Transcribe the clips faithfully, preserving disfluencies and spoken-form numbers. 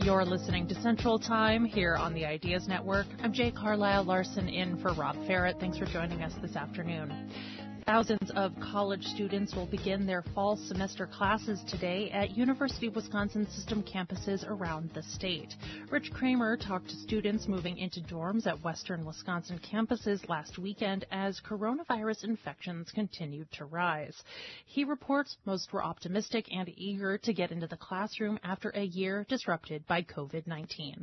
You're listening to Central Time here on the Ideas Network. I'm Jay Carlisle Larson in for Rob Ferrett. Thanks for joining us this afternoon. Thousands of college students will begin their fall semester classes today at University of Wisconsin system campuses around the state. Rich Kramer talked to students moving into dorms at Western Wisconsin campuses last weekend as coronavirus infections continued to rise. He reports most were optimistic and eager to get into the classroom after a year disrupted by COVID nineteen.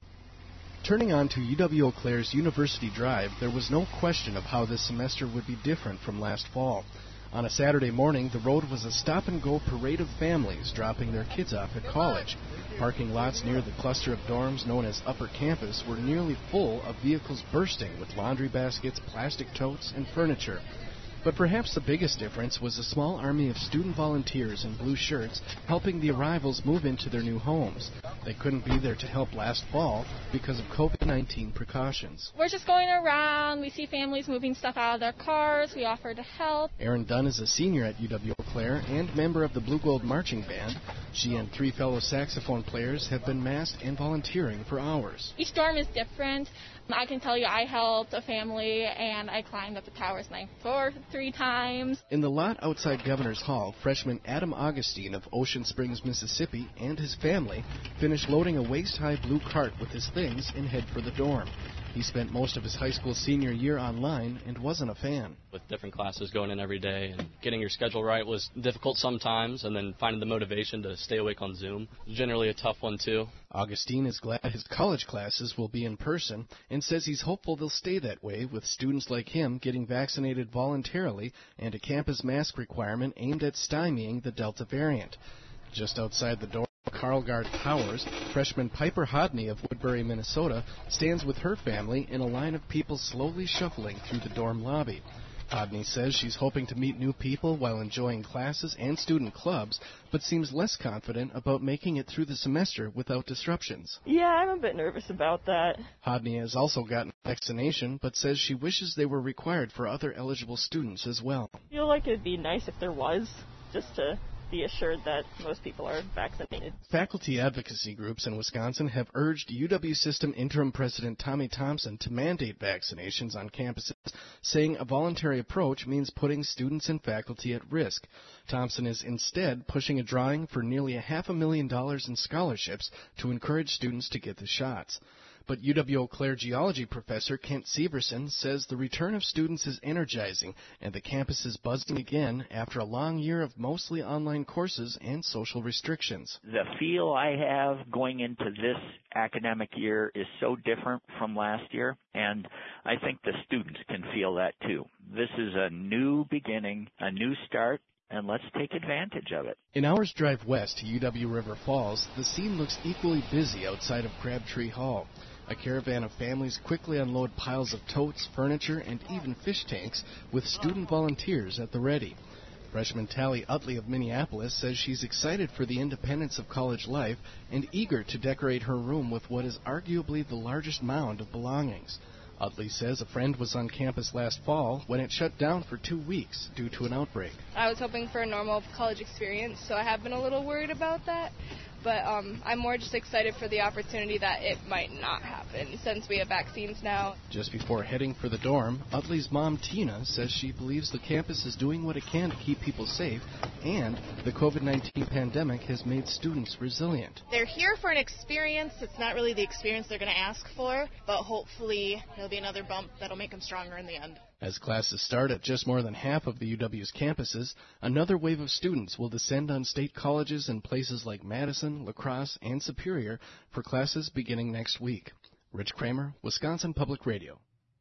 Turning on to U W-Eau Claire's University Drive, there was no question of how this semester would be different from last fall. On a Saturday morning, the road was a stop-and-go parade of families dropping their kids off at college. Parking lots near the cluster of dorms known as Upper Campus were nearly full of vehicles bursting with laundry baskets, plastic totes, and furniture. But perhaps the biggest difference was a small army of student volunteers in blue shirts helping the arrivals move into their new homes. They couldn't be there to help last fall because of COVID nineteen precautions. We're just going around. We see families moving stuff out of their cars. We offer to help. Erin Dunn is a senior at U W-Eau Claire and member of the Blue Gold Marching Band. She and three fellow saxophone players have been masked and volunteering for hours. Each dorm is different. I can tell you I helped a family, and I climbed up the Towers ninth floor three times. In the lot outside Governor's Hall, freshman Adam Augustine of Ocean Springs, Mississippi, and his family finished loading a waist-high blue cart with his things and head for the dorm. He spent most of his high school senior year online and wasn't a fan. With different classes going in every day and getting your schedule right was difficult sometimes, and then finding the motivation to stay awake on Zoom was generally a tough one too. Augustine is glad his college classes will be in person and says he's hopeful they'll stay that way with students like him getting vaccinated voluntarily and a campus mask requirement aimed at stymieing the Delta variant. Just outside the door, Carlgard Towers, freshman Piper Hodney of Woodbury, Minnesota, stands with her family in a line of people slowly shuffling through the dorm lobby. Hodney says she's hoping to meet new people while enjoying classes and student clubs, but seems less confident about making it through the semester without disruptions. Yeah, I'm a bit nervous about that. Hodney has also gotten vaccination, but says she wishes they were required for other eligible students as well. I feel like it'd be nice if there was, just to be assured that most people are vaccinated. Faculty advocacy groups in Wisconsin have urged U W System Interim President Tommy Thompson to mandate vaccinations on campuses, saying a voluntary approach means putting students and faculty at risk. Thompson is instead pushing a drawing for nearly a half a million dollars in scholarships to encourage students to get the shots. But U W-Eau Claire geology professor Kent Severson says the return of students is energizing and the campus is buzzing again after a long year of mostly online courses and social restrictions. The feel I have going into this academic year is so different from last year, and I think the students can feel that too. This is a new beginning, a new start, and let's take advantage of it. An hour's drive west to U W River Falls, the scene looks equally busy outside of Crabtree Hall. A caravan of families quickly unload piles of totes, furniture, and even fish tanks with student volunteers at the ready. Freshman Tally Utley of Minneapolis says she's excited for the independence of college life and eager to decorate her room with what is arguably the largest mound of belongings. Utley says a friend was on campus last fall when it shut down for two weeks due to an outbreak. I was hoping for a normal college experience, so I have been a little worried about that. But um, I'm more just excited for the opportunity that it might not happen since we have vaccines now. Just before heading for the dorm, Utley's mom, Tina, says she believes the campus is doing what it can to keep people safe, and the COVID nineteen pandemic has made students resilient. They're here for an experience. It's not really the experience they're going to ask for, but hopefully there'll be another bump that'll make them stronger in the end. As classes start at just more than half of the U W's campuses, another wave of students will descend on state colleges in places like Madison, La Crosse, and Superior for classes beginning next week. Rich Kramer, Wisconsin Public Radio.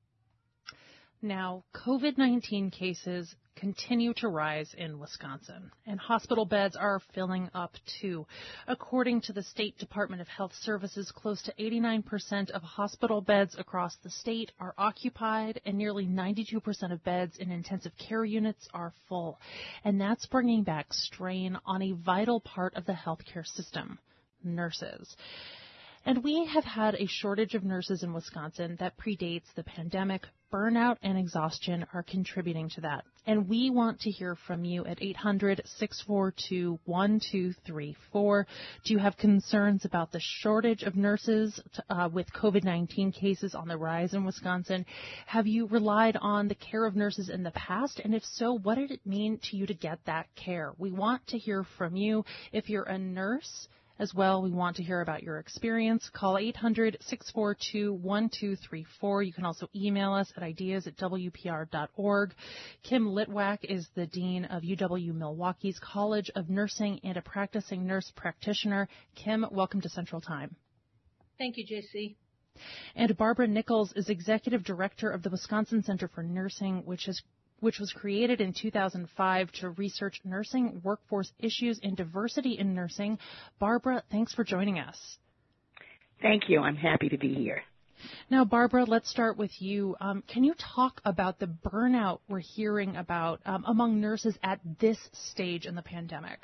Now, COVID nineteen cases continue to rise in Wisconsin, and hospital beds are filling up too. According to the State Department of Health Services, close to eighty-nine percent of hospital beds across the state are occupied, and nearly ninety-two percent of beds in intensive care units are full. And that's bringing back strain on a vital part of the healthcare system, nurses. And we have had a shortage of nurses in Wisconsin that predates the pandemic, burnout and exhaustion are contributing to that. And we want to hear from you at eight hundred, six four two, one two three four. Do you have concerns about the shortage of nurses uh, with COVID nineteen cases on the rise in Wisconsin? Have you relied on the care of nurses in the past? And if so, what did it mean to you to get that care? We want to hear from you. If you're a nurse as well, we want to hear about your experience. Call eight hundred, six four two, one two three four. You can also email us at ideas at w p r dot org. Kim Litwack is the Dean of U W-Milwaukee's College of Nursing and a practicing nurse practitioner. Kim, welcome to Central Time. Thank you, J C. And Barbara Nichols is Executive Director of the Wisconsin Center for Nursing, which is which was created in two thousand five to research nursing, workforce issues, and diversity in nursing. Barbara, thanks for joining us. Thank you. I'm happy to be here. Now, Barbara, let's start with you. Um, can you talk about the burnout we're hearing about um, among nurses at this stage in the pandemic?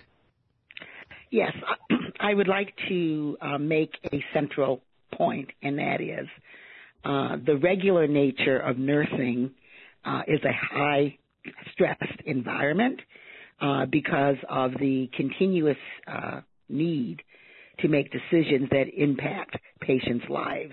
Yes, I would like to uh, make a central point, and that is uh, the regular nature of nursing Uh, is a high-stressed environment uh, because of the continuous uh, need to make decisions that impact patients' lives.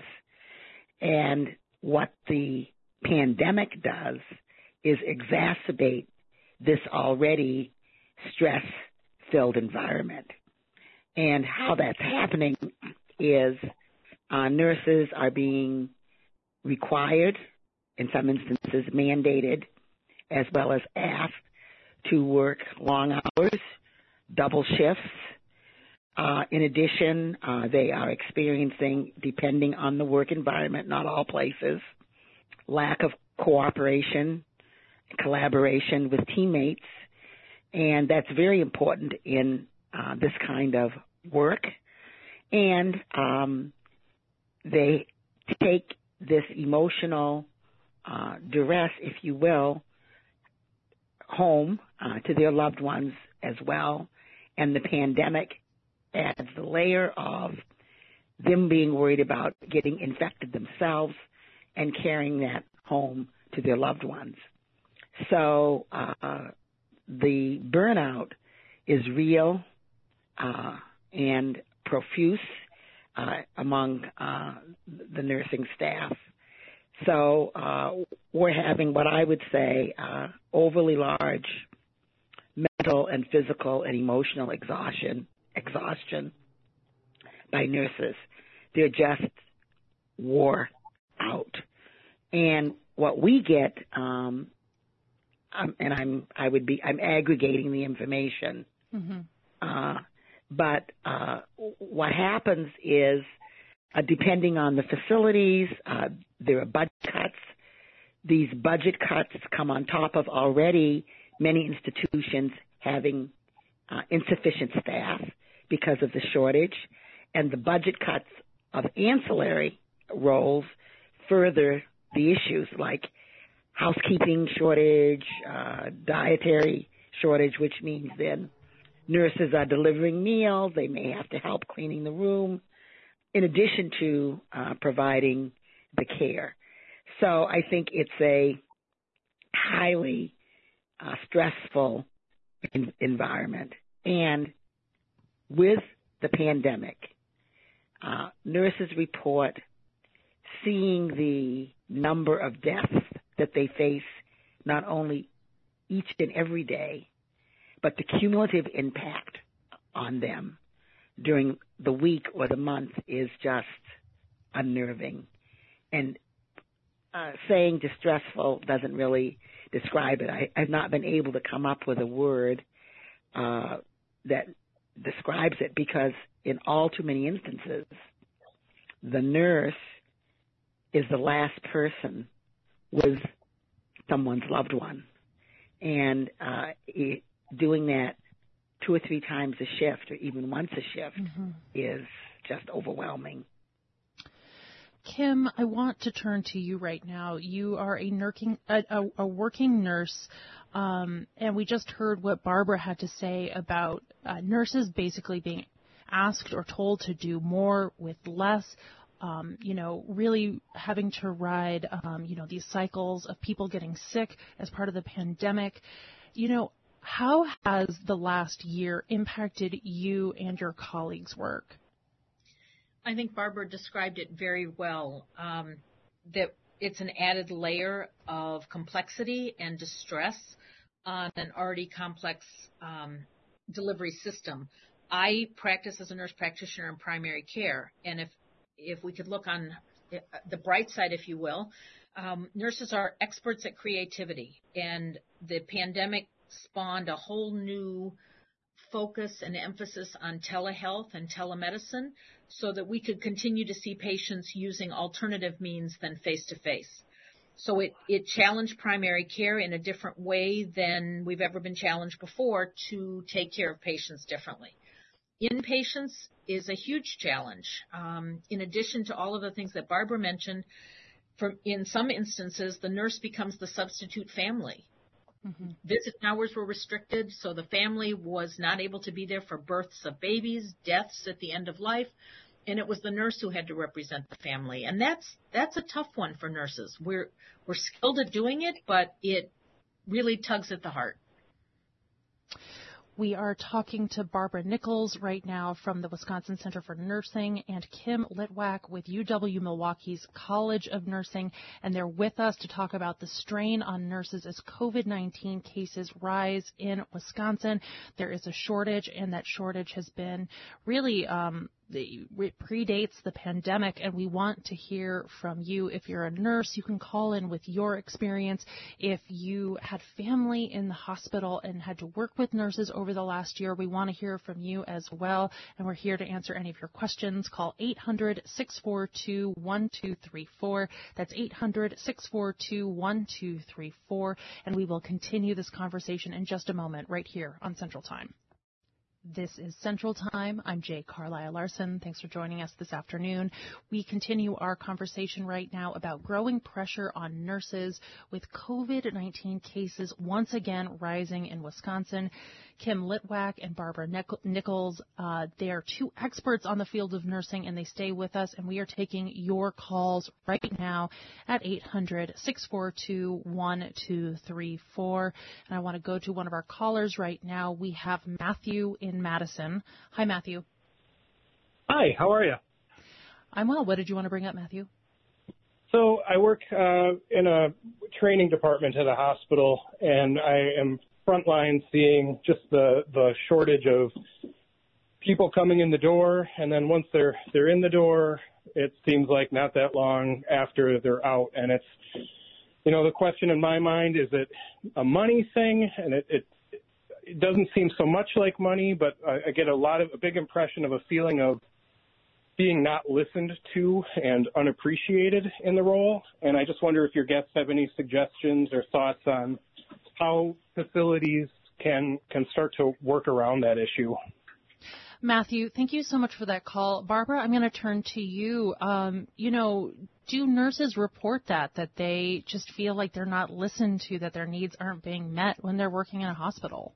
And what the pandemic does is exacerbate this already stress-filled environment. And how that's happening is uh, nurses are being required, in some instances mandated, as well as asked to work long hours, double shifts. Uh, in addition, uh, they are experiencing, depending on the work environment, not all places, lack of cooperation, collaboration with teammates, and that's very important in uh, this kind of work. And um, they take this emotional Uh, duress, if you will, home uh, to their loved ones as well. And the pandemic adds the layer of them being worried about getting infected themselves and carrying that home to their loved ones. So uh, the burnout is real uh, and profuse uh, among uh, the nursing staff. So uh, we're having what I would say uh, overly large mental and physical and emotional exhaustion, exhaustion by nurses. They're just wore out. And what we get, um, um, and I'm I would be I'm aggregating the information, mm-hmm. uh, but uh, what happens is, Uh, depending on the facilities, uh, there are budget cuts. These budget cuts come on top of already many institutions having uh, insufficient staff because of the shortage, and the budget cuts of ancillary roles further the issues like housekeeping shortage, uh, dietary shortage, which means then nurses are delivering meals. They may have to help cleaning the room, in addition to uh, providing the care. So I think it's a highly uh, stressful in- environment. And with the pandemic, uh, nurses report seeing the number of deaths that they face not only each and every day, but the cumulative impact on them during the week or the month is just unnerving. And uh, saying distressful doesn't really describe it. I, I've not been able to come up with a word uh, that describes it because in all too many instances, the nurse is the last person with someone's loved one. And uh, it, doing that two or three times a shift or even once a shift mm-hmm. is just overwhelming. Kim, I want to turn to you right now. You are a, nursing, a, a, a working nurse, um, and we just heard what Barbara had to say about uh, nurses basically being asked or told to do more with less. um, you know, really having to ride, um, you know, these cycles of people getting sick as part of the pandemic. You know, how has the last year impacted you and your colleagues' work? I think Barbara described it very well, um, that it's an added layer of complexity and distress on an already complex um, delivery system. I practice as a nurse practitioner in primary care, and if if we could look on the bright side, if you will, um, nurses are experts at creativity, and the pandemic spawned a whole new focus and emphasis on telehealth and telemedicine so that we could continue to see patients using alternative means than face-to-face. So it, it challenged primary care in a different way than we've ever been challenged before to take care of patients differently. Inpatients is a huge challenge. Um, in addition to all of the things that Barbara mentioned, from, in some instances, the nurse becomes the substitute family. Mm-hmm. Visit hours were restricted, so the family was not able to be there for births of babies, deaths at the end of life, and it was the nurse who had to represent the family. And that's that's a tough one for nurses. We're we're skilled at doing it, but it really tugs at the heart. We are talking to Barbara Nichols right now from the Wisconsin Center for Nursing and Kim Litwack with U W-Milwaukee's College of Nursing, and they're with us to talk about the strain on nurses as COVID nineteen cases rise in Wisconsin. There is a shortage, and that shortage has been really um, it predates the pandemic, and we want to hear from you. If you're a nurse, you can call in with your experience. If you had family in the hospital and had to work with nurses over the last year, we want to hear from you as well, and we're here to answer any of your questions. Call eight hundred, six four two, one two three four. That's eight hundred, six four two, one two three four, and we will continue this conversation in just a moment right here on Central Time. This is Central Time. I'm Jay Carlisle Larson. Thanks for joining us this afternoon. We continue our conversation right now about growing pressure on nurses with COVID nineteen cases once again rising in Wisconsin. Kim Litwack and Barbara Nichols, uh, they are two experts on the field of nursing, and they stay with us, and we are taking your calls right now at eight hundred, six four two, one two three four. And I want to go to one of our callers right now. We have Matthew in Madison. Hi, Matthew. Hi, how are you? I'm well. What did you want to bring up, Matthew? So I work uh, in a training department at a hospital, and I am frontline seeing just the, the shortage of people coming in the door, and then once they're they're in the door, it seems like not that long after they're out. And it's, you know, the question in my mind, is it a money thing? And it, it It doesn't seem so much like money, but I get a lot of a big impression of a feeling of being not listened to and unappreciated in the role. And I just wonder if your guests have any suggestions or thoughts on how facilities can can start to work around that issue. Matthew, thank you so much for that call. Barbara, I'm going to turn to you. Um, you know, do nurses report that, that they just feel like they're not listened to, that their needs aren't being met when they're working in a hospital?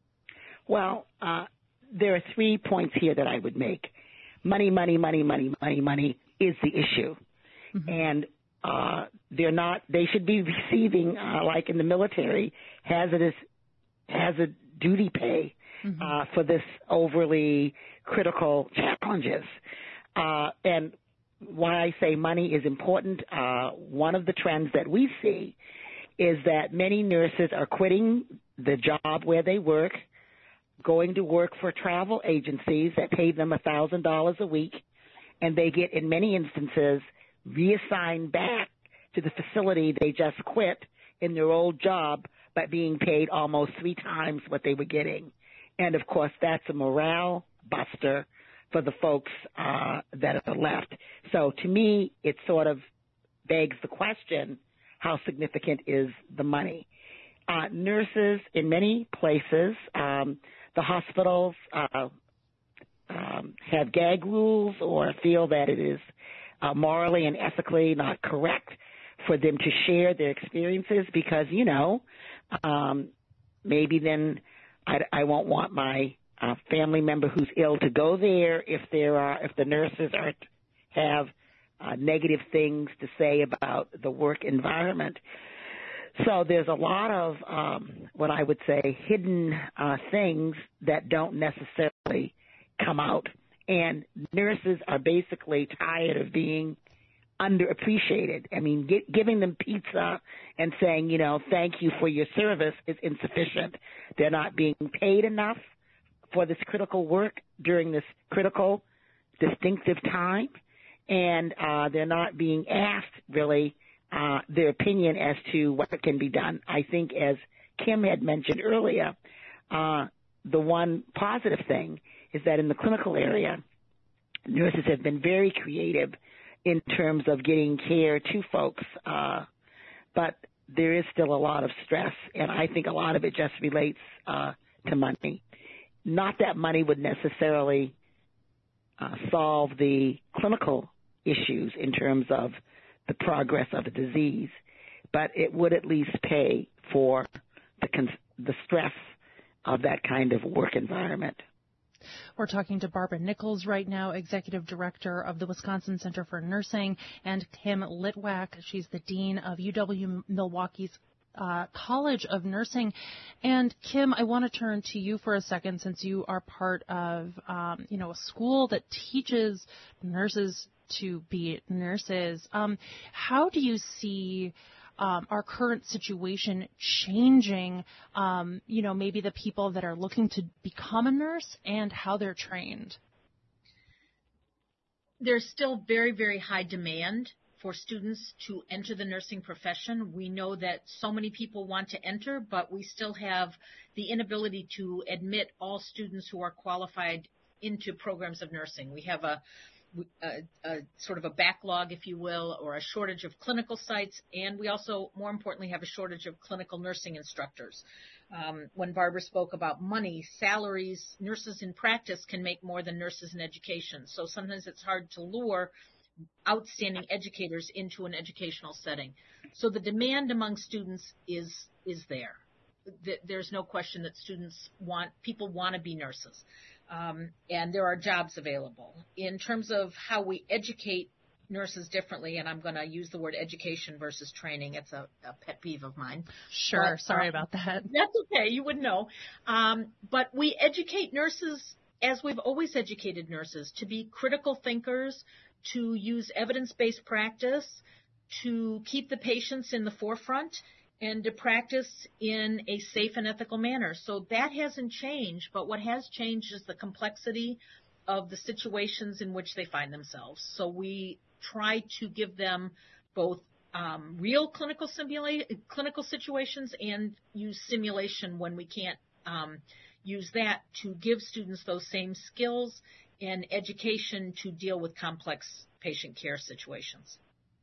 Well, uh, there are three points here that I would make. Money, money, money, money, money, money is the issue. Mm-hmm. And uh, they're not, they should be receiving, uh, like in the military, hazardous, hazard duty pay mm-hmm. uh, for this overly critical challenges. Uh, and why I say money is important, uh, one of the trends that we see is that many nurses are quitting the job where they work, going to work for travel agencies that pay them one thousand dollars a week, and they get, in many instances, reassigned back to the facility they just quit in their old job, but being paid almost three times what they were getting. And, of course, that's a morale buster for the folks uh, that are left. So, to me, it sort of begs the question, how significant is the money? Uh, nurses in many places, um, the hospitals uh, um, have gag rules or feel that it is uh, morally and ethically not correct for them to share their experiences because, you know, um, maybe then I, I won't want my uh, family member who's ill to go there if there are if the nurses are have uh, negative things to say about the work environment. So there's a lot of um, what I would say hidden uh, things that don't necessarily come out. And nurses are basically tired of being underappreciated. I mean, get, giving them pizza and saying, you know, thank you for your service is insufficient. They're not being paid enough for this critical work during this critical, distinctive time. And uh, they're not being asked, really, uh, their opinion as to what can be done. I think, as Kim had mentioned earlier, uh, the one positive thing is that in the clinical area, nurses have been very creative in terms of getting care to folks, uh, but there is still a lot of stress, and I think a lot of it just relates uh, to money. Not that money would necessarily uh, solve the clinical issues in terms of the progress of the disease, but it would at least pay for the, cons- the stress of that kind of work environment. We're talking to Barbara Nichols right now, Executive Director of the Wisconsin Center for Nursing, and Kim Litwack. She's the Dean of U W-Milwaukee's uh, College of Nursing. And Kim, I want to turn to you for a second, since you are part of, um, you know, a school that teaches nurses to be nurses. Um, how do you see Um, our current situation changing, um, you know, maybe the people that are looking to become a nurse and how they're trained? There's still very, very high demand for students to enter the nursing profession. We know that so many people want to enter, but we still have the inability to admit all students who are qualified into programs of nursing. We have a A, a sort of a backlog, if you will, or a shortage of clinical sites, and we also, more importantly, have a shortage of clinical nursing instructors. Um, when Barbara spoke about money, salaries, nurses in practice can make more than nurses in education, so sometimes it's hard to lure outstanding educators into an educational setting. So the demand among students is is there. There's no question that students want, people want to be nurses. Um, and there are jobs available. In terms of how we educate nurses differently, and I'm going to use the word education versus training. It's a, a pet peeve of mine. Sure, but, sorry um, about that. That's okay, you wouldn't know. Um, but we educate nurses as we've always educated nurses, to be critical thinkers, to use evidence-based practice, to keep the patients in the forefront, and to practice in a safe and ethical manner. So that hasn't changed, but what has changed is the complexity of the situations in which they find themselves. So we try to give them both um, real clinical simula- clinical situations and use simulation when we can't um, use that, to give students those same skills and education to deal with complex patient care situations.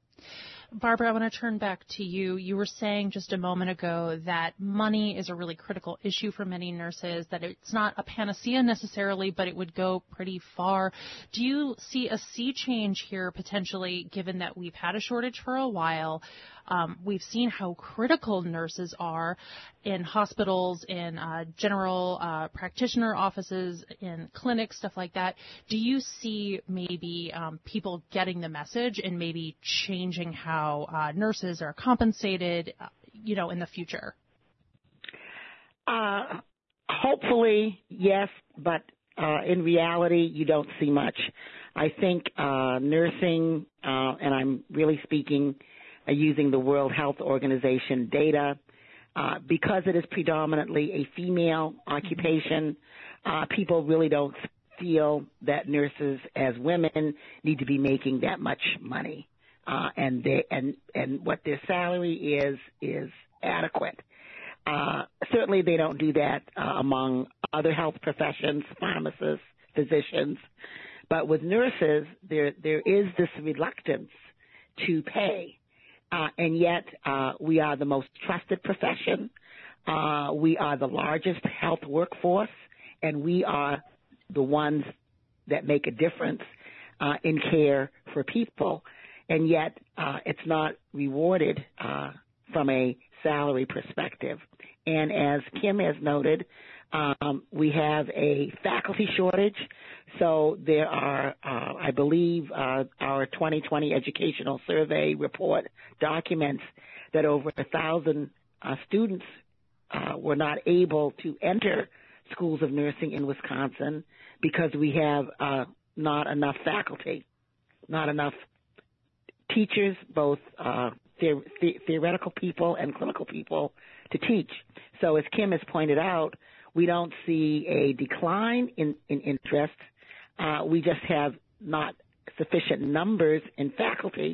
Barbara, I want to turn back to you. You were saying just a moment ago that money is a really critical issue for many nurses, that it's not a panacea necessarily, but it would go pretty far. Do you see a sea change here potentially, given that we've had a shortage for a while? Um, we've seen how critical nurses are in hospitals, in uh, general uh, practitioner offices, in clinics, stuff like that. Do you see maybe um, people getting the message and maybe changing how uh, nurses are compensated, uh, you know, in the future? Uh, hopefully, yes, but uh, in reality, you don't see much. I think uh, nursing, uh, and I'm really speaking uh, using the World Health Organization data, uh, because it is predominantly a female occupation, uh, people really don't feel that nurses as women need to be making that much money. Uh, and they, and, and what their salary is, is adequate. Uh, certainly they don't do that uh, among other health professions, pharmacists, physicians. But with nurses, there, there is this reluctance to pay. Uh, and yet, uh, we are the most trusted profession. Uh, we are the largest health workforce, and we are the ones that make a difference uh, in care for people. And yet, uh, it's not rewarded uh, from a salary perspective. And as Kim has noted, Um, we have a faculty shortage, so there are, uh, I believe, uh, our twenty twenty educational survey report documents that over a thousand uh, students uh, were not able to enter schools of nursing in Wisconsin because we have uh, not enough faculty, not enough teachers, both uh, the- the- theoretical people and clinical people to teach. So as Kim has pointed out, we don't see a decline in, in interest. Uh, we just have not sufficient numbers in faculty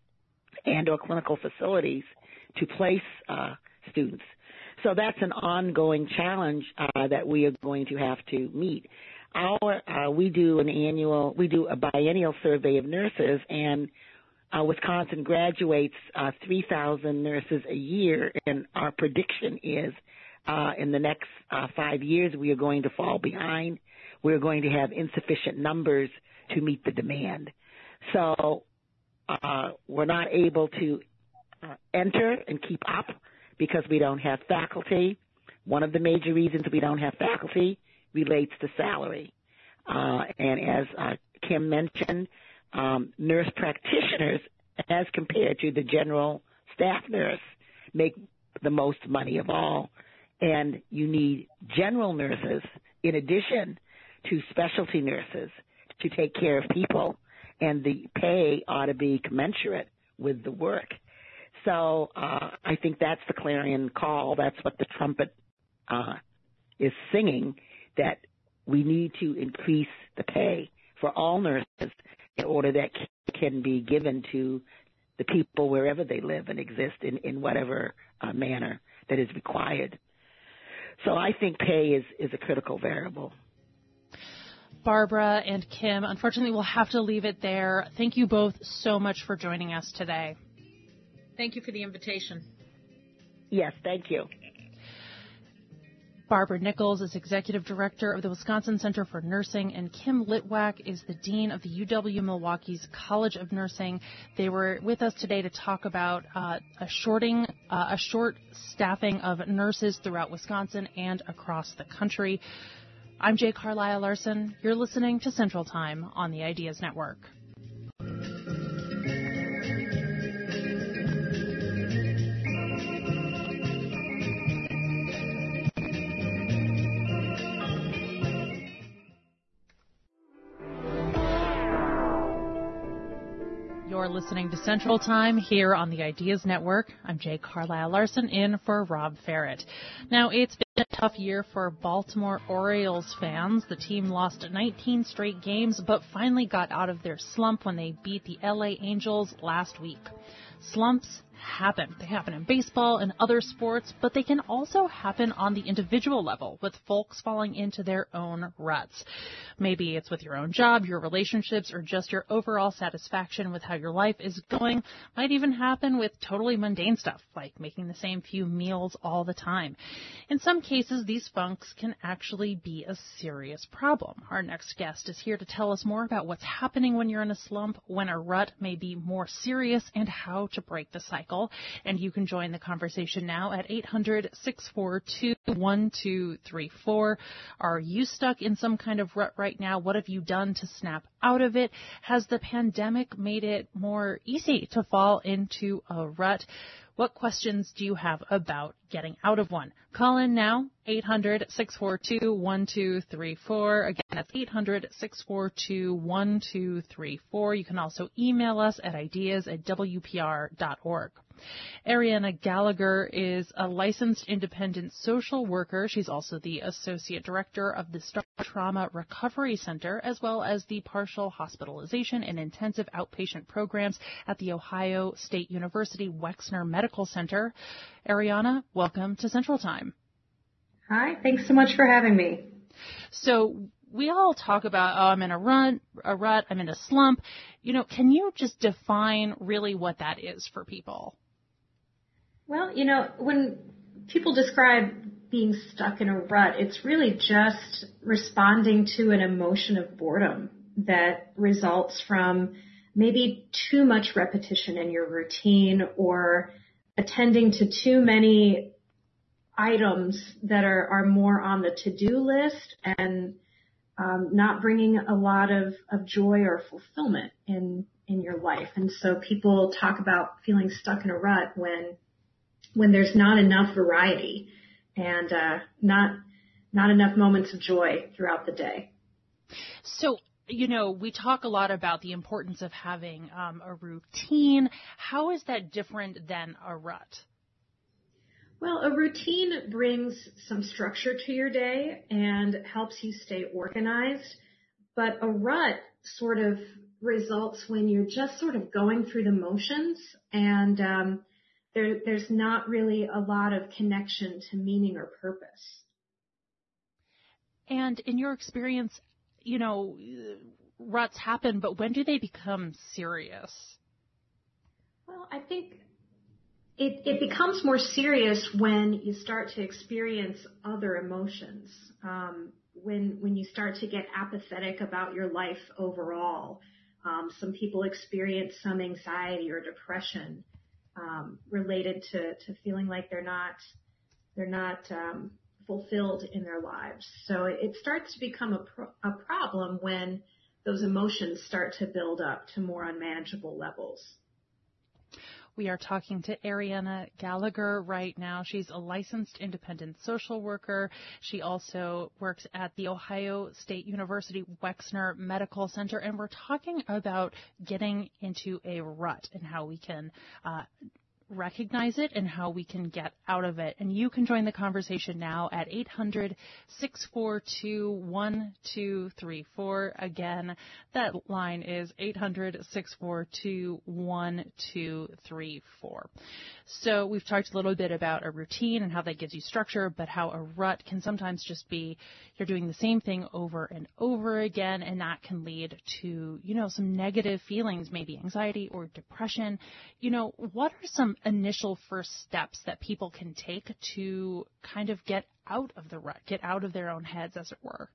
and or clinical facilities to place uh, students. So that's an ongoing challenge uh, that we are going to have to meet. Our uh, we do an annual, we do a biennial survey of nurses, and uh, Wisconsin graduates uh, three thousand nurses a year, and our prediction is Uh, in the next uh, five years, we are going to fall behind. We're going to have insufficient numbers to meet the demand. So uh, we're not able to uh, enter and keep up because we don't have faculty. One of the major reasons we don't have faculty relates to salary. Uh, and as uh, Kim mentioned, um, nurse practitioners, as compared to the general staff nurse, make the most money of all. And you need general nurses in addition to specialty nurses to take care of people, and the pay ought to be commensurate with the work. So uh, I think that's the clarion call. That's what the trumpet uh, is singing, that we need to increase the pay for all nurses in order that can be given to the people wherever they live and exist in, in whatever uh, manner that is required. So I think pay is, is a critical variable. Barbara and Kim, unfortunately, we'll have to leave it there. Thank you both so much for joining us today. Thank you for the invitation. Yes, thank you. Barbara Nichols is Executive Director of the Wisconsin Center for Nursing, and Kim Litwack is the Dean of the U W-Milwaukee's College of Nursing. They were with us today to talk about uh, a shorting, uh, a short staffing of nurses throughout Wisconsin and across the country. I'm Jay Carlisle Larson. You're listening to Central Time on the Ideas Network. You're listening to Central Time here on the Ideas Network. I'm Jay Carlisle Larson in for Rob Ferret. Now, it's been a tough year for Baltimore Orioles fans. The team lost nineteen straight games, but finally got out of their slump when they beat the L A Angels last week. Slumps happen. They happen in baseball and other sports, but they can also happen on the individual level with folks falling into their own ruts. Maybe it's with your own job, your relationships, or just your overall satisfaction with how your life is going. Might even happen with totally mundane stuff like making the same few meals all the time. In some cases, these funks can actually be a serious problem. Our next guest is here to tell us more about what's happening when you're in a slump, when a rut may be more serious, and how to break the cycle. And you can join the conversation now at eight hundred, six four two, one two three four. Are you stuck in some kind of rut right now? What have you done to snap out of it? Has the pandemic made it more easy to fall into a rut? What questions do you have about getting out of one? Call in now, eight hundred, six four two, one two three four. Again, that's eight hundred, six four two, one two three four. You can also email us at ideas at w p r dot org. Ariana Gallagher is a licensed independent social worker. She's also the Associate Director of the Star Trauma Recovery Center, as well as the Partial Hospitalization and Intensive Outpatient Programs at the Ohio State University Wexner Medical Center. Ariana, welcome to Central Time. Hi, thanks so much for having me. So we all talk about, oh, I'm in a rut, a rut, I'm in a slump. You know, can you just define really what that is for people? Well, you know, when people describe being stuck in a rut, it's really just responding to an emotion of boredom that results from maybe too much repetition in your routine or attending to too many items that are, are more on the to-do list and um, not bringing a lot of, of joy or fulfillment in in your life. And so people talk about feeling stuck in a rut when when there's not enough variety and uh, not not enough moments of joy throughout the day. So, you know, we talk a lot about the importance of having um, a routine. How is that different than a rut? Well, a routine brings some structure to your day and helps you stay organized. But a rut sort of results when you're just sort of going through the motions and um, there, there's not really a lot of connection to meaning or purpose. And in your experience, you know, ruts happen, but when do they become serious? Well, I think It, it becomes more serious when you start to experience other emotions, um, when when you start to get apathetic about your life overall. Um, some people experience some anxiety or depression um, related to, to feeling like they're not they're not um, fulfilled in their lives. So it starts to become a, pro- a problem when those emotions start to build up to more unmanageable levels. We are talking to Ariana Gallagher right now. She's a licensed independent social worker. She also works at the Ohio State University Wexner Medical Center, and we're talking about getting into a rut and how we can uh, recognize it and how we can get out of it. And you can join the conversation now at eight hundred, six four two, one two three four. Again, that line is eight hundred, six four two, one two three four. So we've talked a little bit about a routine and how that gives you structure, but how a rut can sometimes just be you're doing the same thing over and over again, and that can lead to, you know, some negative feelings, maybe anxiety or depression. You know, what are some initial first steps that people can take to kind of get out of the rut, get out of their own heads, as it were?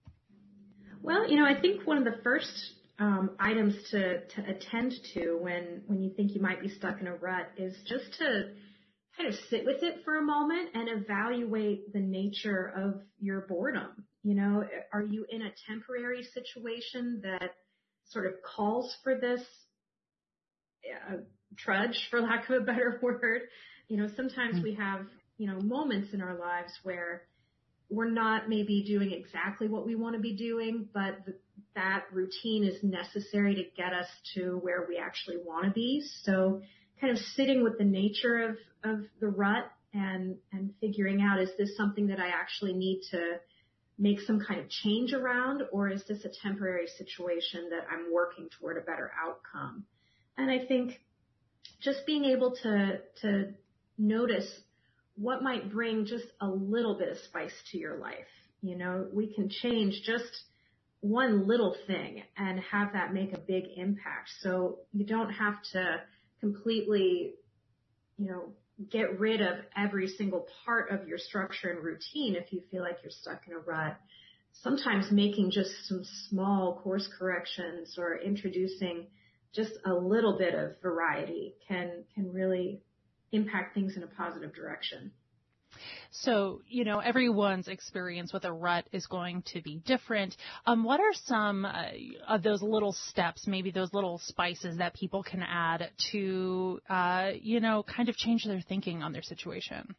Well, you know, I think one of the first um, items to, to attend to when, when you think you might be stuck in a rut is just to kind of sit with it for a moment and evaluate the nature of your boredom. You know, are you in a temporary situation that sort of calls for this uh, trudge, for lack of a better word? You know, sometimes mm-hmm. we have, you know, moments in our lives where we're not maybe doing exactly what we want to be doing, but th- that routine is necessary to get us to where we actually want to be. So kind of sitting with the nature of, of the rut and, and figuring out, is this something that I actually need to make some kind of change around, or is this a temporary situation that I'm working toward a better outcome? And I think just being able to, to notice what might bring just a little bit of spice to your life. You know, we can change just one little thing and have that make a big impact. So you don't have to completely, you know, get rid of every single part of your structure and routine if you feel like you're stuck in a rut. Sometimes making just some small course corrections or introducing just a little bit of variety can can really impact things in a positive direction. So, you know, everyone's experience with a rut is going to be different. Um, what are some uh, of those little steps, maybe those little spices that people can add to, uh, you know, kind of change their thinking on their situation?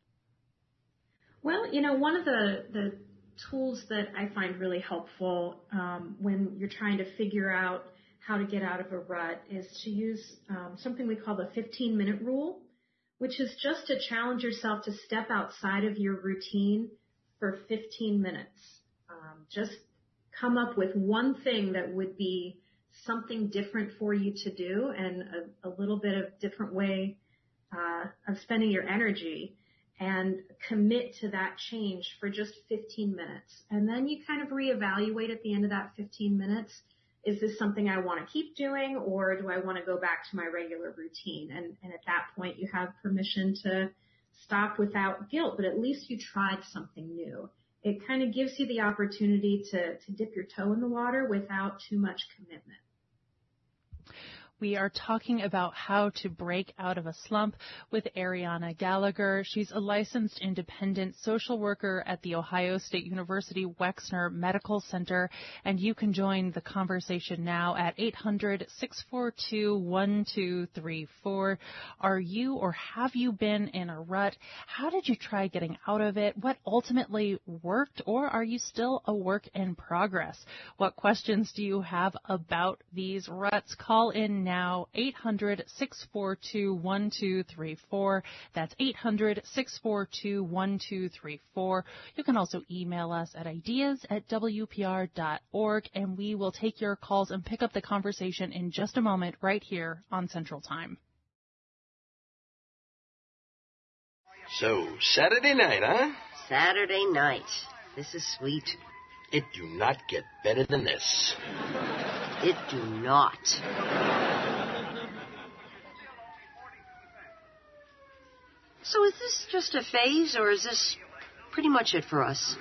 Well, you know, one of the, the tools that I find really helpful um, when you're trying to figure out how to get out of a rut is to use um, something we call the fifteen-minute rule, which is just to challenge yourself to step outside of your routine for fifteen minutes. Um, just come up with one thing that would be something different for you to do and a, a little bit of different way uh, of spending your energy, and commit to that change for just fifteen minutes. And then you kind of reevaluate at the end of that fifteen minutes. Is this something I want to keep doing, or do I want to go back to my regular routine? And, and at that point, you have permission to stop without guilt, but at least you tried something new. It kind of gives you the opportunity to, to dip your toe in the water without too much commitment. We are talking about how to break out of a slump with Ariana Gallagher. She's a licensed independent social worker at the Ohio State University Wexner Medical Center, and you can join the conversation now at eight hundred, six four two, one two three four. Are you or have you been in a rut? How did you try getting out of it? What ultimately worked, or are you still a work in progress? What questions do you have about these ruts? Call in now, eight hundred, six four two, one two three four. That's eight hundred, six four two, one two three four. You can also email us at ideas at w p r dot org, and we will take your calls and pick up the conversation in just a moment right here on Central Time. So, Saturday night, huh? Saturday night. This is sweet. It do not get better than this. It do not. So is this just a phase, or is this pretty much it for us?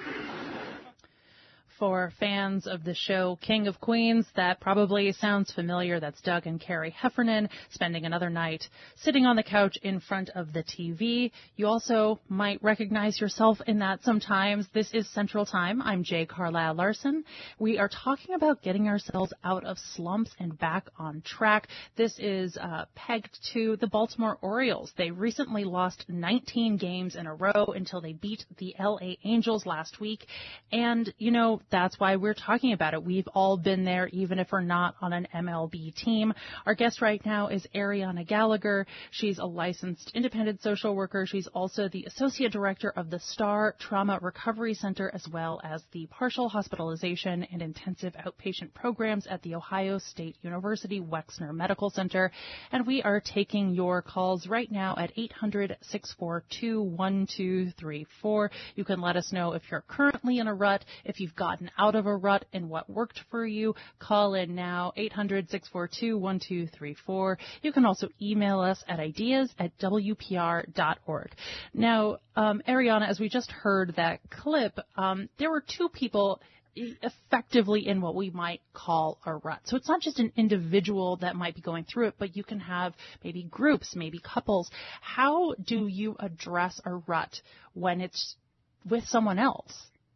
For fans of the show King of Queens, that probably sounds familiar. That's Doug and Carrie Heffernan spending another night sitting on the couch in front of the T V. You also might recognize yourself in that sometimes. This is Central Time. I'm Jay Carlisle Larson. We are talking about getting ourselves out of slumps and back on track. This is uh, pegged to the Baltimore Orioles. They recently lost nineteen games in a row until they beat the L A Angels last week. And, you know, that's why we're talking about it. We've all been there, even if we're not on an M L B team. Our guest right now is Ariana Gallagher. She's a licensed independent social worker. She's also the associate director of the Star Trauma Recovery Center, as well as the partial hospitalization and intensive outpatient programs at the Ohio State University Wexner Medical Center. And we are taking your calls right now at eight hundred, six four two, one two three four. You can let us know if you're currently in a rut, if you've gotten out of a rut and what worked for you. Call in now, eight hundred, six four two, one two three four. You can also email us at ideas at w p r dot org. Now, um, Ariana, as we just heard that clip, um, there were two people effectively in what we might call a rut. So it's not just an individual that might be going through it, but you can have maybe groups, maybe couples. How do you address a rut when it's with someone else?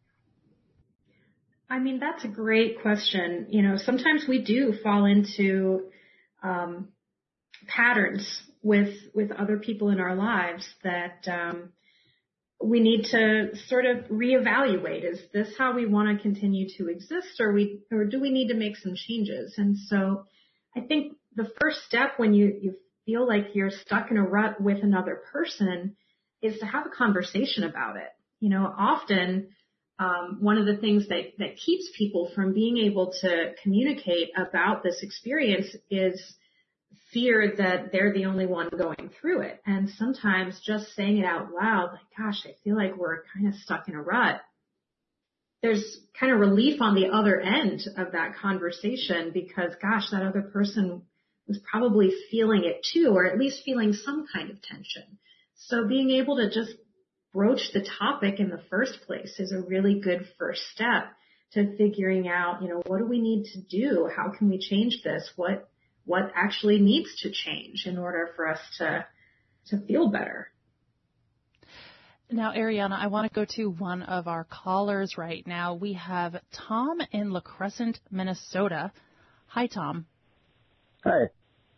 I mean, that's a great question. You know, sometimes we do fall into um, patterns with with other people in our lives that um, we need to sort of reevaluate. Is this how we want to continue to exist, or we or do we need to make some changes? And so, I think the first step when you you feel like you're stuck in a rut with another person is to have a conversation about it. You know, often. Um, one of the things that, that keeps people from being able to communicate about this experience is fear that they're the only one going through it. And sometimes just saying it out loud, like, gosh, I feel like we're kind of stuck in a rut. There's kind of relief on the other end of that conversation because, gosh, that other person was probably feeling it too, or at least feeling some kind of tension. So being able to just broach the topic in the first place is a really good first step to figuring out, you know, what do we need to do? How can we change this? What what actually needs to change in order for us to to feel better? Now, Ariana, I want to go to one of our callers right now. We have Tom in La Crescent, Minnesota. Hi, Tom. Hi.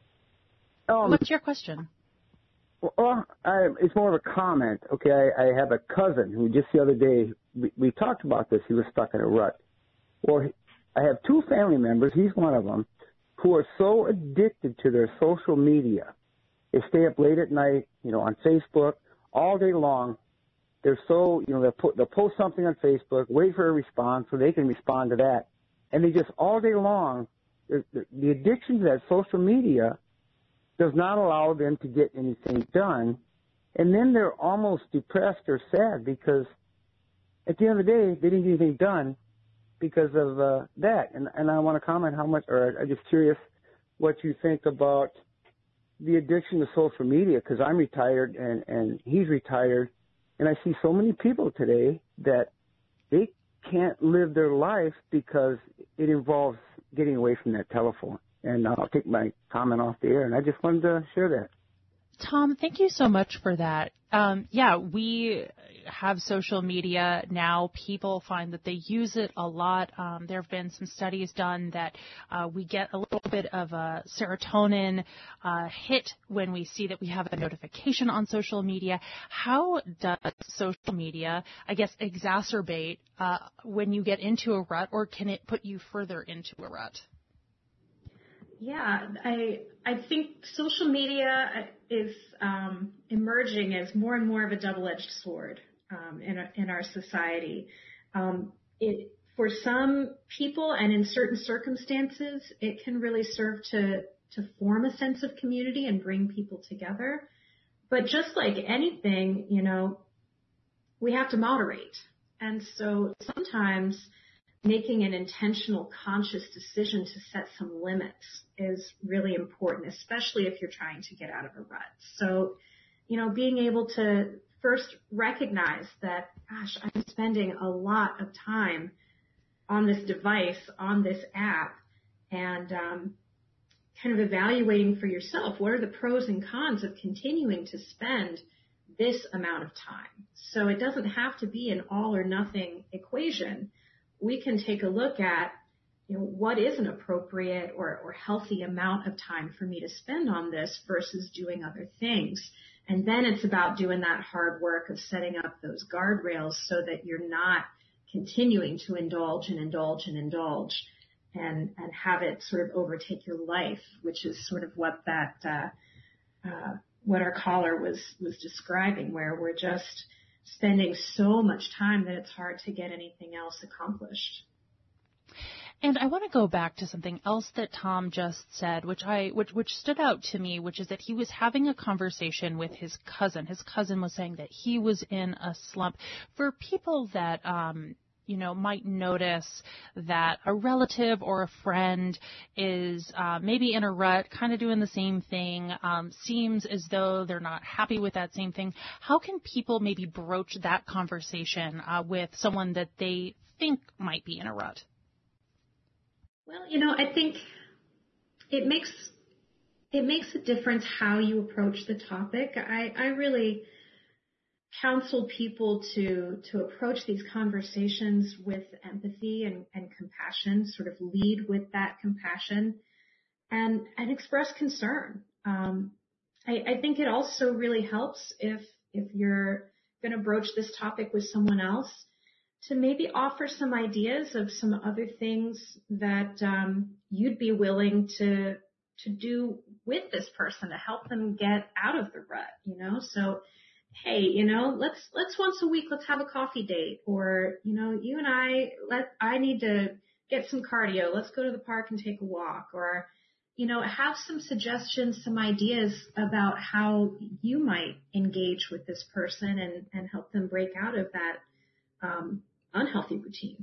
Um, What's your question? Well, I, it's more of a comment. Okay, I, I have a cousin who just the other day, we, we talked about this. He was stuck in a rut. Well, I have two family members, he's one of them, who are so addicted to their social media. They stay up late at night, you know, on Facebook all day long. They're so, you know, they'll, put, they'll post something on Facebook, wait for a response so they can respond to that. And they just all day long, the, the addiction to that social media does not allow them to get anything done. And then they're almost depressed or sad because at the end of the day, they didn't get anything done because of uh, that. And, and I want to comment how much, or I'm just curious what you think about the addiction to social media, because I'm retired and, and he's retired. And I see so many people today that they can't live their life because it involves getting away from that telephone. And I'll take my comment off the air, and I just wanted to share that. Tom, thank you so much for that. Um, yeah, we have social media now. People find that they use it a lot. Um, there have been some studies done that uh, we get a little bit of a serotonin uh, hit when we see that we have a notification on social media. How does social media, I guess, exacerbate uh, when you get into a rut, or can it put you further into a rut? Yeah, I I think social media is um, emerging as more and more of a double-edged sword um, in in our society. Um, it, for some people and in certain circumstances, it can really serve to to form a sense of community and bring people together. But just like anything, you know, we have to moderate, and so sometimes making an intentional, conscious decision to set some limits is really important, especially if you're trying to get out of a rut. So, you know, being able to first recognize that, gosh, I'm spending a lot of time on this device, on this app, and um, kind of evaluating for yourself, what are the pros and cons of continuing to spend this amount of time? So it doesn't have to be an all or nothing equation. We can take a look at, you know, what is an appropriate or, or healthy amount of time for me to spend on this versus doing other things. And then it's about doing that hard work of setting up those guardrails so that you're not continuing to indulge and indulge and indulge and, and have it sort of overtake your life, which is sort of what that, uh, uh, what our caller was, was describing, where we're just spending so much time that it's hard to get anything else accomplished. And I want to go back to something else that Tom just said, which I which which stood out to me, which is that he was having a conversation with his cousin. His cousin was saying that he was in a slump. For people that um you know, might notice that a relative or a friend is uh, maybe in a rut, kind of doing the same thing, um, seems as though they're not happy with that same thing. How can people maybe broach that conversation uh, with someone that they think might be in a rut? Well, you know, I think it makes it makes a difference how you approach the topic. I, I really counsel people to to approach these conversations with empathy and, and compassion, sort of lead with that compassion and, and express concern. Um, I, I think it also really helps if if you're going to broach this topic with someone else to maybe offer some ideas of some other things that um, you'd be willing to to do with this person to help them get out of the rut, you know? So hey, you know, let's, let's once a week, let's have a coffee date, or, you know, you and I, let, I need to get some cardio. Let's go to the park and take a walk, or, you know, have some suggestions, some ideas about how you might engage with this person and, and help them break out of that, um, unhealthy routine.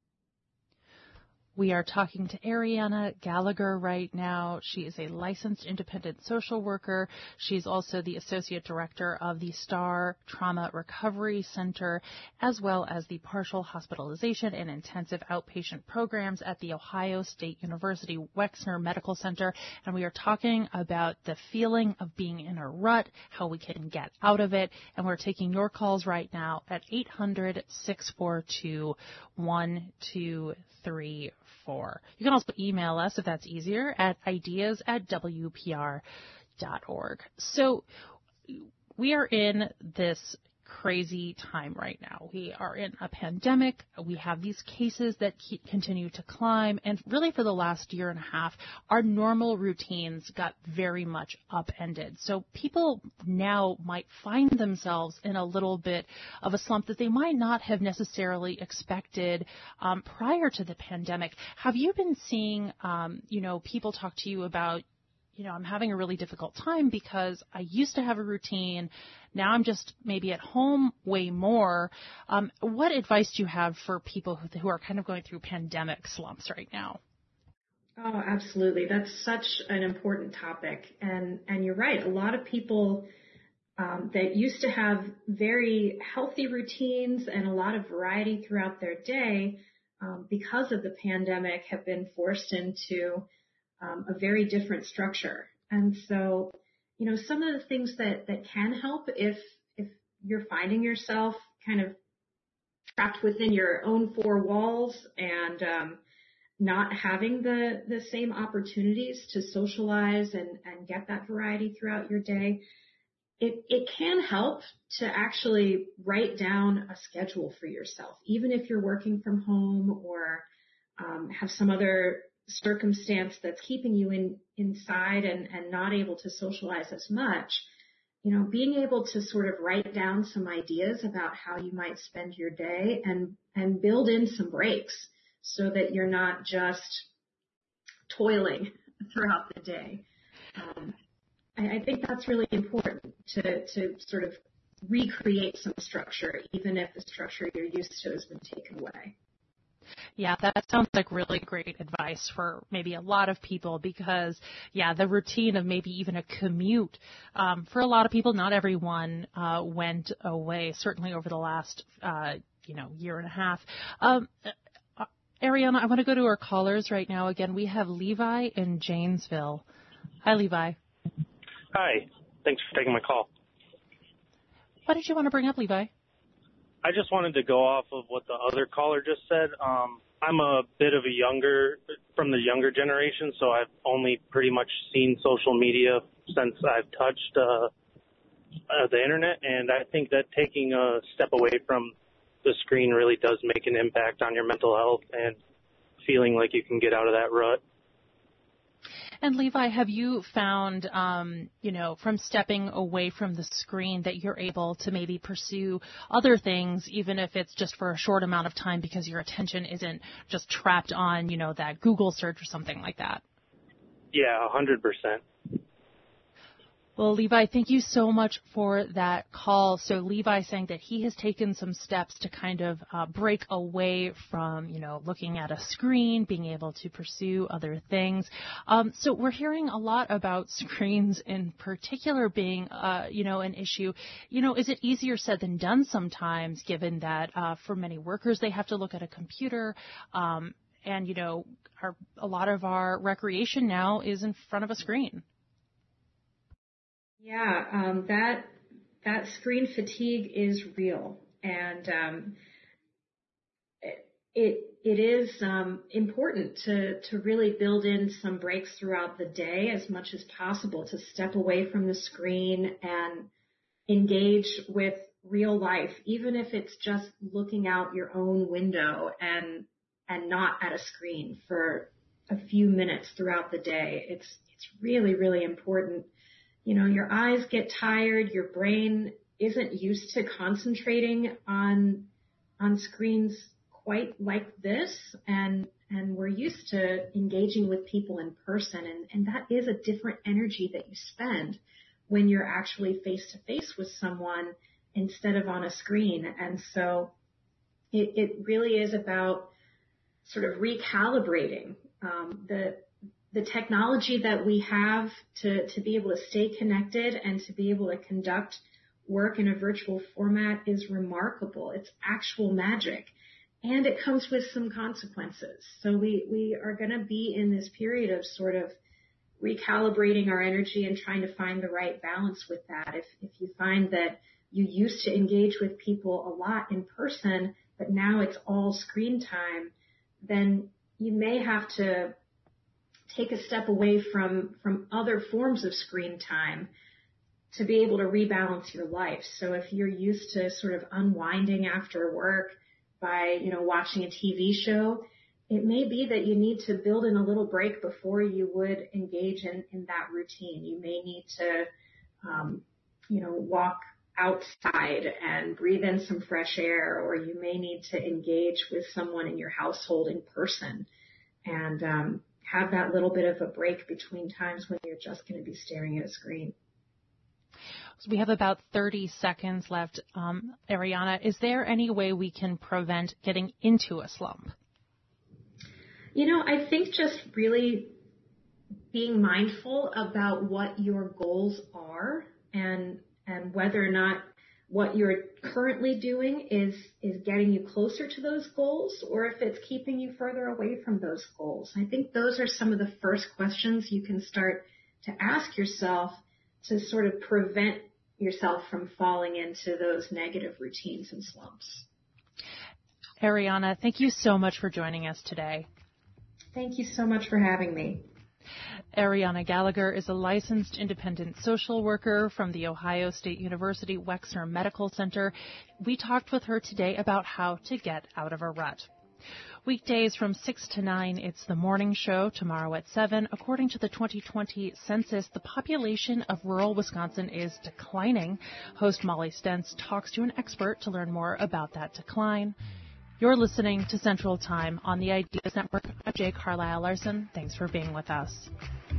We are talking to Ariana Gallagher right now. She is a licensed independent social worker. She's also the associate director of the STAR Trauma Recovery Center, as well as the partial hospitalization and intensive outpatient programs at the Ohio State University Wexner Medical Center. And we are talking about the feeling of being in a rut, how we can get out of it. And we're taking your calls right now at eight hundred, six four two, one two three four. You can also email us, if that's easier, at ideas at w p r dot org. So we are in this crazy time right now. We are in a pandemic. We have these cases that keep, continue to climb. And really for the last year and a half, our normal routines got very much upended. So people now might find themselves in a little bit of a slump that they might not have necessarily expected um, prior to the pandemic. Have you been seeing, um, you know, people talk to you about, you know, I'm having a really difficult time because I used to have a routine. Now I'm just maybe at home way more. Um, what advice do you have for people who, who are kind of going through pandemic slumps right now? Oh, absolutely. That's such an important topic. And, and you're right. A lot of people um, that used to have very healthy routines and a lot of variety throughout their day, um, because of the pandemic, have been forced into um, a very different structure. And so, you know, some of the things that, that can help if, if you're finding yourself kind of trapped within your own four walls and, um, not having the, the same opportunities to socialize and, and get that variety throughout your day, it, it can help to actually write down a schedule for yourself, even if you're working from home or um, have some other circumstance that's keeping you in inside and, and not able to socialize as much. You know, being able to sort of write down some ideas about how you might spend your day and, and build in some breaks so that you're not just toiling throughout the day. Um, I, I think that's really important to, to sort of recreate some structure, even if the structure you're used to has been taken away. Yeah, that sounds like really great advice for maybe a lot of people because, yeah, the routine of maybe even a commute, um, for a lot of people, not everyone uh, went away, certainly over the last, uh, you know, year and a half. Um, uh, Ariana, I want to go to our callers right now. Again, we have Levi in Janesville. Hi, Levi. Hi. Thanks for taking my call. What did you want to bring up, Levi? I just wanted to go off of what the other caller just said. Um, I'm a bit of a younger, from the younger generation, so I've only pretty much seen social media since I've touched uh, uh, the internet, and I think that taking a step away from the screen really does make an impact on your mental health and feeling like you can get out of that rut. And Levi, have you found, um, you know, from stepping away from the screen that you're able to maybe pursue other things, even if it's just for a short amount of time because your attention isn't just trapped on, you know, that Google search or something like that? Yeah, one hundred percent. Well, Levi, thank you so much for that call. So Levi saying that he has taken some steps to kind of uh, break away from, you know, looking at a screen, being able to pursue other things. Um, so we're hearing a lot about screens in particular being, uh, you know, an issue. You know, is it easier said than done sometimes, given that uh, for many workers they have to look at a computer um, and, you know, our, a lot of our recreation now is in front of a screen? Yeah, um, that that screen fatigue is real, and um, it, it it is um, important to to really build in some breaks throughout the day as much as possible to step away from the screen and engage with real life, even if it's just looking out your own window and and not at a screen for a few minutes throughout the day. It's it's really really important. You know, your eyes get tired, your brain isn't used to concentrating on on screens quite like this, and and we're used to engaging with people in person, and, and that is a different energy that you spend when you're actually face to face with someone instead of on a screen. And so it, it really is about sort of recalibrating um, the the technology that we have to, to be able to stay connected and to be able to conduct work in a virtual format is remarkable. It's actual magic. And it comes with some consequences. So we, we are going to be in this period of sort of recalibrating our energy and trying to find the right balance with that. If, if you find that you used to engage with people a lot in person, but now it's all screen time, then you may have to take a step away from, from other forms of screen time to be able to rebalance your life. So if you're used to sort of unwinding after work by, you know, watching a T V show, it may be that you need to build in a little break before you would engage in, in that routine. You may need to, um, you know, walk outside and breathe in some fresh air, or you may need to engage with someone in your household in person. And, um, have that little bit of a break between times when you're just going to be staring at a screen. So we have about thirty seconds left. Um, Ariana, is there any way we can prevent getting into a slump? You know, I think just really being mindful about what your goals are and and whether or not what you're currently doing is, is getting you closer to those goals, or if it's keeping you further away from those goals. I think those are some of the first questions you can start to ask yourself to sort of prevent yourself from falling into those negative routines and slumps. Ariana, thank you so much for joining us today. Thank you so much for having me. Ariana Gallagher is a licensed independent social worker from the Ohio State University Wexner Medical Center. We talked with her today about how to get out of a rut. Weekdays from six to nine, it's The Morning Show. Tomorrow at seven, according to the twenty twenty census, the population of rural Wisconsin is declining. Host Molly Stentz talks to an expert to learn more about that decline. You're listening to Central Time on the Ideas Network. I'm Jay Carlisle Larson. Thanks for being with us.